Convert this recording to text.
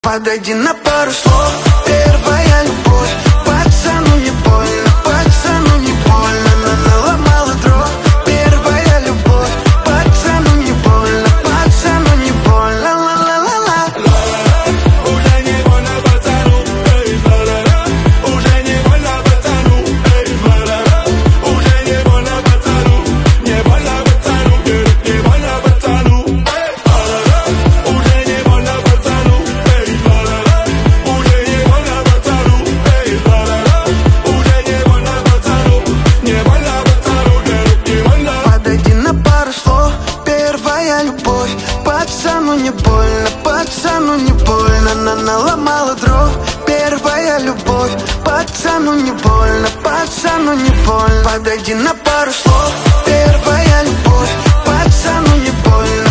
Подойди на пару слов, первая любовь. Пацану не больно, пацану не больно. Наломала дров, первая любовь. Пацану не больно, пацану не больно. Ла-ла-ла-ла. Уже не больно пацану, эй, ла-ла-ла. Уже не больно пацану, эй, ла-ла-ла. Уже не больно пацану, не больно пацану, не больно пацану, эй, ла-ла-ла. Уже не больно пацану, эй, ла-ла-ла. Уже не больно пацану, эй, ла-ла-ла. Уже не больно пацану, не больно пацану, не больно. Подойди на пару слов, первая любовь. Пацану не больно, пацану не больно. Наломала дров, первая любовь. Пацану не больно, пацану не больно. Подойди на пару слов, первая любовь. Пацану не больно,